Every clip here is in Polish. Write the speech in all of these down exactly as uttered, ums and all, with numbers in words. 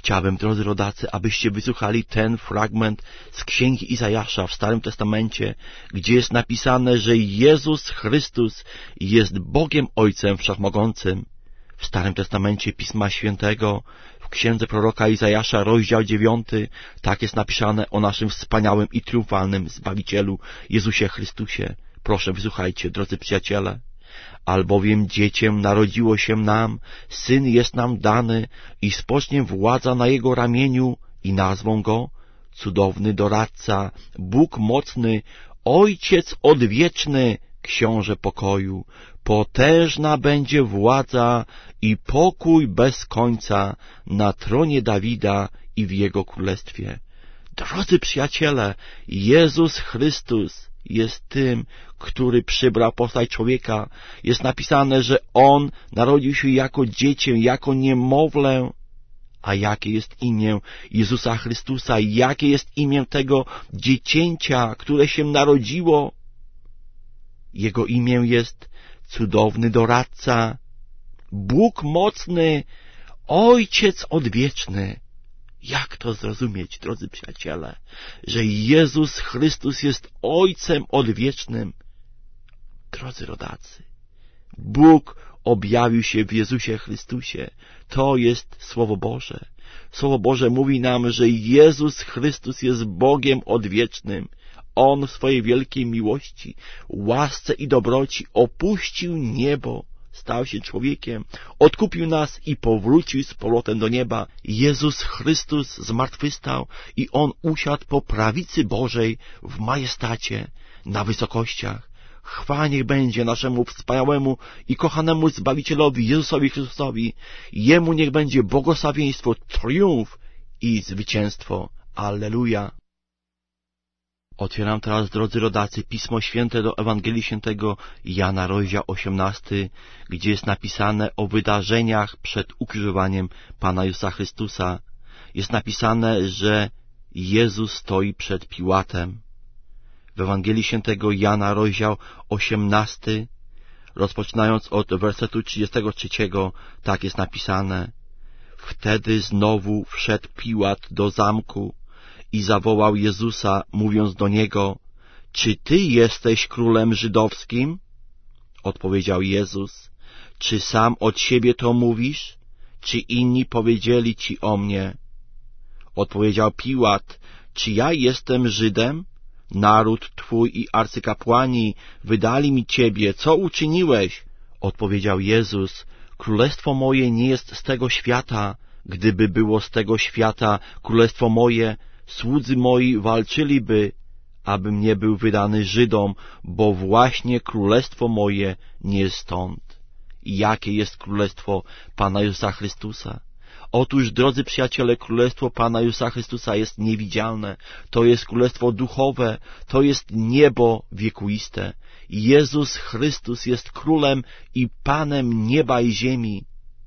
Chciałbym, drodzy rodacy, abyście wysłuchali ten fragment z Księgi Izajasza w Starym Testamencie, gdzie jest napisane, że Jezus Chrystus jest Bogiem Ojcem Wszechmogącym. W Starym Testamencie Pisma Świętego, w Księdze proroka Izajasza, rozdział dziewiąty, tak jest napisane o naszym wspaniałym i triumfalnym Zbawicielu Jezusie Chrystusie. Proszę, wysłuchajcie, drodzy przyjaciele. Albowiem dzieciem narodziło się nam, syn jest nam dany i spocznie władza na jego ramieniu i nazwą go Cudowny Doradca, Bóg Mocny, Ojciec Odwieczny, Książę Pokoju. Potężna będzie władza i pokój bez końca na tronie Dawida i w jego królestwie. Drodzy przyjaciele, Jezus Chrystus jest tym, który przybrał postać człowieka. Jest napisane, że On narodził się jako dziecię, jako niemowlę. A jakie jest imię Jezusa Chrystusa? Jakie jest imię tego dziecięcia, które się narodziło? Jego imię jest Cudowny Doradca, Bóg Mocny, Ojciec Odwieczny. Jak to zrozumieć, drodzy przyjaciele, że Jezus Chrystus jest Ojcem Odwiecznym? Drodzy rodacy, Bóg objawił się w Jezusie Chrystusie. To jest Słowo Boże. Słowo Boże mówi nam, że Jezus Chrystus jest Bogiem Odwiecznym. On w swojej wielkiej miłości, łasce i dobroci opuścił niebo, stał się człowiekiem, odkupił nas i powrócił z powrotem do nieba. Jezus Chrystus zmartwychwstał i On usiadł po prawicy Bożej w majestacie na wysokościach. Chwała niech będzie naszemu wspaniałemu i kochanemu Zbawicielowi Jezusowi Chrystusowi. Jemu niech będzie błogosławieństwo, triumf i zwycięstwo. Alleluja. Otwieram teraz, drodzy rodacy, Pismo Święte do Ewangelii Świętego Jana, rozdział osiemnasty, gdzie jest napisane o wydarzeniach przed ukrzyżowaniem Pana Jezusa Chrystusa. Jest napisane, że Jezus stoi przed Piłatem. W Ewangelii Świętego Jana, rozdział osiemnasty, rozpoczynając od wersetu trzydziestego trzeciego, tak jest napisane: Wtedy znowu wszedł Piłat do zamku i zawołał Jezusa, mówiąc do Niego: Czy Ty jesteś królem żydowskim? Odpowiedział Jezus: Czy sam od siebie to mówisz, czy inni powiedzieli Ci o mnie? Odpowiedział Piłat: Czy ja jestem Żydem? Naród Twój i arcykapłani wydali mi Ciebie. Co uczyniłeś? Odpowiedział Jezus: Królestwo moje nie jest z tego świata. Gdyby było z tego świata królestwo moje, słudzy moi walczyliby, abym nie był wydany Żydom, bo właśnie królestwo moje nie jest stąd. I jakie jest królestwo Pana Jezusa Chrystusa? Otóż, drodzy przyjaciele, królestwo Pana Jezusa Chrystusa jest niewidzialne. To jest królestwo duchowe, to jest niebo wiekuiste. Jezus Chrystus jest królem i Panem nieba i ziemi.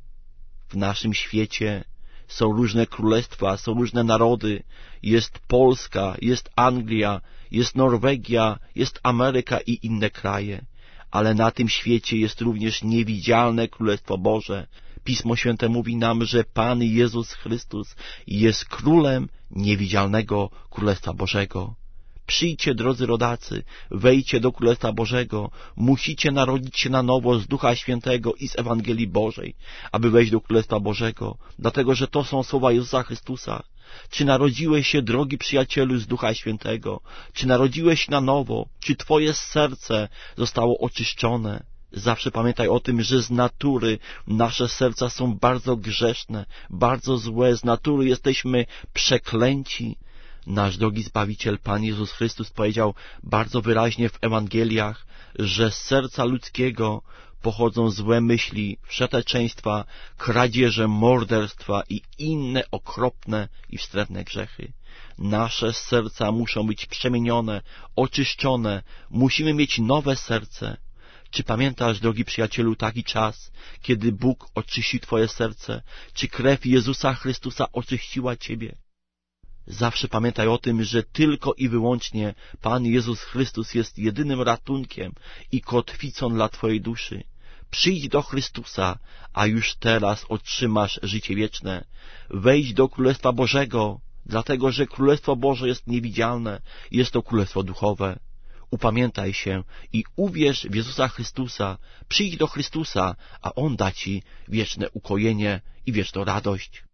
W naszym świecie są różne królestwa, są różne narody. Jest Polska, jest Anglia, jest Norwegia, jest Ameryka i inne kraje. Ale na tym świecie jest również niewidzialne Królestwo Boże. Pismo Święte mówi nam, że Pan Jezus Chrystus jest królem niewidzialnego Królestwa Bożego. Przyjdźcie, drodzy rodacy, wejdźcie do Królestwa Bożego. Musicie narodzić się na nowo z Ducha Świętego i z Ewangelii Bożej, aby wejść do Królestwa Bożego, dlatego że to są słowa Jezusa Chrystusa. Czy narodziłeś się, drogi przyjacielu, z Ducha Świętego? Czy narodziłeś się na nowo? Czy twoje serce zostało oczyszczone? Zawsze pamiętaj o tym, że z natury nasze serca są bardzo grzeszne, bardzo złe. Z natury jesteśmy przeklęci. Nasz drogi Zbawiciel, Pan Jezus Chrystus, powiedział bardzo wyraźnie w Ewangeliach, że z serca ludzkiego pochodzą złe myśli, wszeteczeństwa, kradzieże, morderstwa i inne okropne i wstrętne grzechy. Nasze serca muszą być przemienione, oczyszczone. Musimy mieć nowe serce. Czy pamiętasz, drogi przyjacielu, taki czas, kiedy Bóg oczyści twoje serce? Czy krew Jezusa Chrystusa oczyściła ciebie? Zawsze pamiętaj o tym, że tylko i wyłącznie Pan Jezus Chrystus jest jedynym ratunkiem i kotwicą dla twojej duszy. Przyjdź do Chrystusa, a już teraz otrzymasz życie wieczne. Wejdź do Królestwa Bożego, dlatego że Królestwo Boże jest niewidzialne, jest to Królestwo duchowe. Upamiętaj się i uwierz w Jezusa Chrystusa. Przyjdź do Chrystusa, a On da Ci wieczne ukojenie i wieczną radość.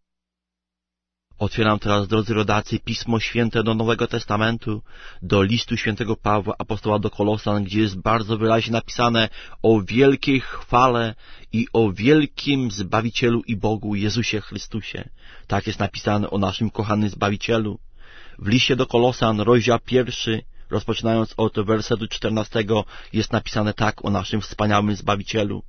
Otwieram teraz, drodzy rodacy, Pismo Święte do Nowego Testamentu, do listu świętego Pawła, apostoła do Kolosan, gdzie jest bardzo wyraźnie napisane o wielkiej chwale i o wielkim Zbawicielu i Bogu Jezusie Chrystusie. Tak jest napisane o naszym kochanym Zbawicielu. W liście do Kolosan, rozdział pierwszy, rozpoczynając od wersetu czternastego, jest napisane tak o naszym wspaniałym Zbawicielu.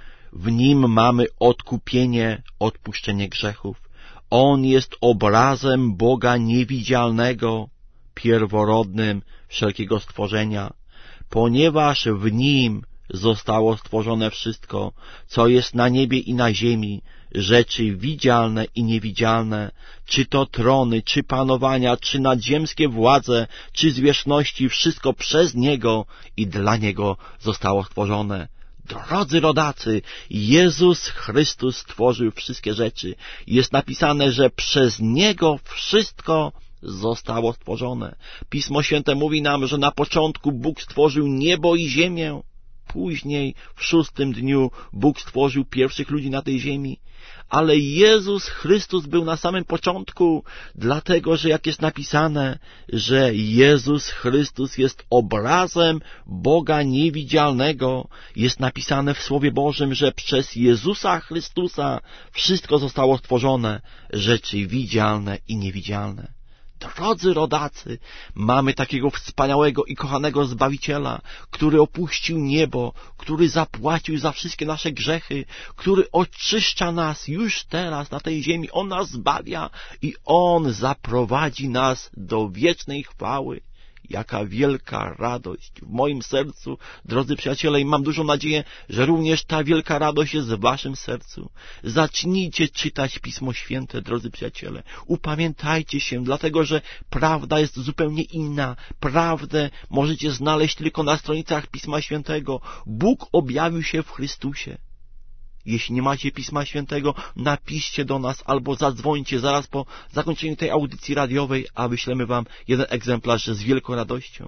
W Nim mamy odkupienie, odpuszczenie grzechów. On jest obrazem Boga niewidzialnego, pierworodnym wszelkiego stworzenia, ponieważ w Nim zostało stworzone wszystko, co jest na niebie i na ziemi, rzeczy widzialne i niewidzialne, czy to trony, czy panowania, czy nadziemskie władze, czy zwierzchności, wszystko przez Niego i dla Niego zostało stworzone. Drodzy rodacy, Jezus Chrystus stworzył wszystkie rzeczy. Jest napisane, że przez Niego wszystko zostało stworzone. Pismo Święte mówi nam, że na początku Bóg stworzył niebo i ziemię. Później, w szóstym dniu, Bóg stworzył pierwszych ludzi na tej ziemi. Ale Jezus Chrystus był na samym początku, dlatego, że jak jest napisane, że Jezus Chrystus jest obrazem Boga niewidzialnego, jest napisane w Słowie Bożym, że przez Jezusa Chrystusa wszystko zostało stworzone, rzeczy widzialne i niewidzialne. Drodzy rodacy, mamy takiego wspaniałego i kochanego Zbawiciela, który opuścił niebo, który zapłacił za wszystkie nasze grzechy, który oczyszcza nas już teraz na tej ziemi. On nas zbawia i On zaprowadzi nas do wiecznej chwały. Jaka wielka radość w moim sercu, drodzy przyjaciele, i mam dużą nadzieję, że również ta wielka radość jest w waszym sercu. Zacznijcie czytać Pismo Święte, drodzy przyjaciele. Upamiętajcie się, dlatego że prawda jest zupełnie inna. Prawdę możecie znaleźć tylko na stronicach Pisma Świętego. Bóg objawił się w Chrystusie. Jeśli nie macie Pisma Świętego, napiszcie do nas albo zadzwońcie zaraz po zakończeniu tej audycji radiowej, a wyślemy wam jeden egzemplarz z wielką radością.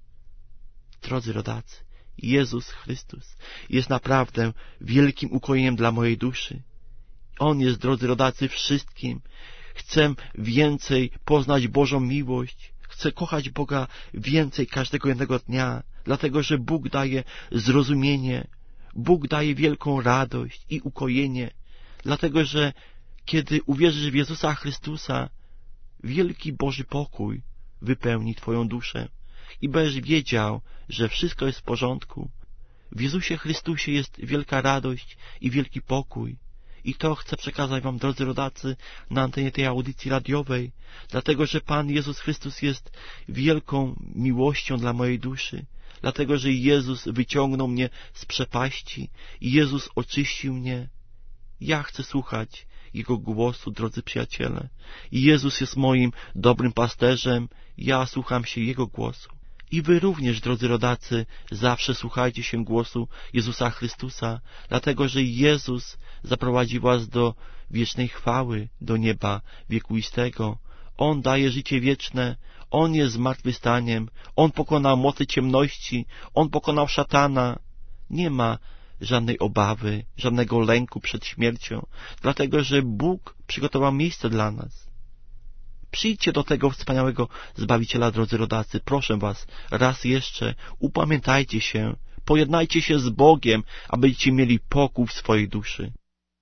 Drodzy rodacy, Jezus Chrystus jest naprawdę wielkim ukojeniem dla mojej duszy. On jest, drodzy rodacy, wszystkim. Chcę więcej poznać Bożą miłość. Chcę kochać Boga więcej każdego jednego dnia, dlatego że Bóg daje zrozumienie. Bóg daje wielką radość i ukojenie, dlatego że kiedy uwierzysz w Jezusa Chrystusa, wielki Boży pokój wypełni twoją duszę i będziesz wiedział, że wszystko jest w porządku. W Jezusie Chrystusie jest wielka radość i wielki pokój. I to chcę przekazać wam, drodzy rodacy, na antenie tej audycji radiowej, dlatego że Pan Jezus Chrystus jest wielką miłością dla mojej duszy. Dlatego, że Jezus wyciągnął mnie z przepaści i Jezus oczyścił mnie. Ja chcę słuchać Jego głosu, drodzy przyjaciele. I Jezus jest moim dobrym pasterzem, ja słucham się Jego głosu. I wy również, drodzy rodacy, zawsze słuchajcie się głosu Jezusa Chrystusa, dlatego, że Jezus zaprowadzi was do wiecznej chwały, do nieba wiekuistego. On daje życie wieczne, On jest zmartwychwstaniem, On pokonał mocy ciemności, On pokonał szatana. Nie ma żadnej obawy, żadnego lęku przed śmiercią, dlatego że Bóg przygotował miejsce dla nas. Przyjdźcie do tego wspaniałego Zbawiciela, drodzy rodacy, proszę was, raz jeszcze, upamiętajcie się, pojednajcie się z Bogiem, abyście mieli pokój w swojej duszy.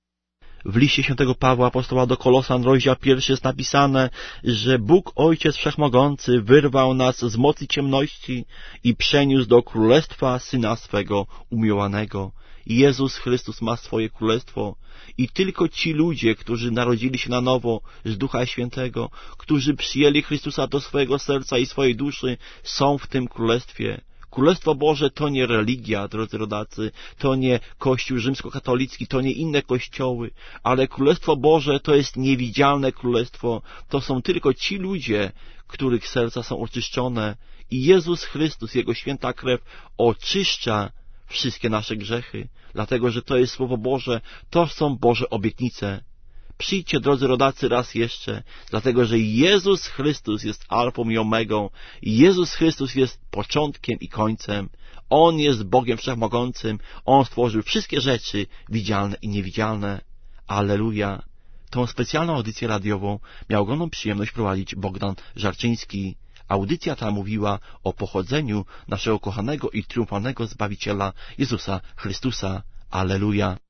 W liście świętego Pawła, apostoła do Kolosan, rozdział pierwszy, jest napisane, że Bóg Ojciec Wszechmogący wyrwał nas z mocy ciemności i przeniósł do królestwa Syna swego umiłowanego. Jezus Chrystus ma swoje królestwo i tylko ci ludzie, którzy narodzili się na nowo z Ducha Świętego, którzy przyjęli Chrystusa do swojego serca i swojej duszy, są w tym królestwie. Królestwo Boże to nie religia, drodzy rodacy, to nie Kościół rzymskokatolicki, to nie inne kościoły, ale Królestwo Boże to jest niewidzialne królestwo. To są tylko ci ludzie, których serca są oczyszczone i Jezus Chrystus, Jego święta krew oczyszcza wszystkie nasze grzechy, dlatego że to jest Słowo Boże, to są Boże obietnice. Przyjdźcie, drodzy rodacy, raz jeszcze, dlatego że Jezus Chrystus jest alfą i omegą. Jezus Chrystus jest początkiem i końcem. On jest Bogiem Wszechmogącym. On stworzył wszystkie rzeczy, widzialne i niewidzialne. Alleluja. Tą specjalną audycję radiową miał ogromną przyjemność prowadzić Bogdan Żarczyński. Audycja ta mówiła o pochodzeniu naszego kochanego i triumfalnego Zbawiciela Jezusa Chrystusa. Alleluja.